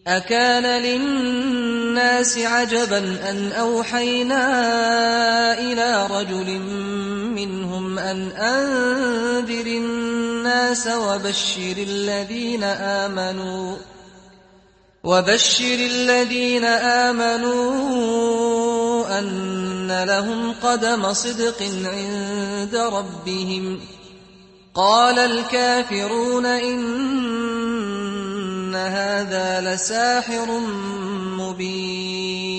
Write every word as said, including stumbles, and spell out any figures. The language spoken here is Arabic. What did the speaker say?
أكان للناس عجبا أن أوحينا إلى رجل منهم أن أنذر الناس وبشر الذين آمنوا وبشر الذين آمنوا أن لهم قدم صدق عند ربهم. قال الكافرون إن هذا لساحر مبين.